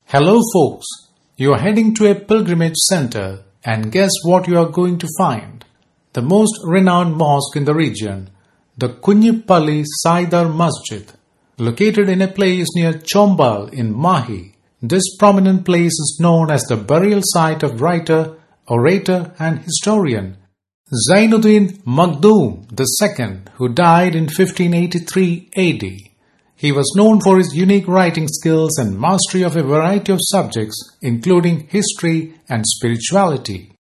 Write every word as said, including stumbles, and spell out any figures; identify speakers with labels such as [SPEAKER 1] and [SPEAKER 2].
[SPEAKER 1] Hello folks, you are heading to a pilgrimage center and guess what you are going to find? The most renowned mosque in the region, the Kunyipalli Saidar Masjid. Located in a place near Chombal in Mahi, this prominent place is known as the burial site of writer, orator and historian Zainuddin Makhdoom the Second, who died in fifteen eighty-three A D. He was known for his unique writing skills and mastery of a variety of subjects, including history and spirituality.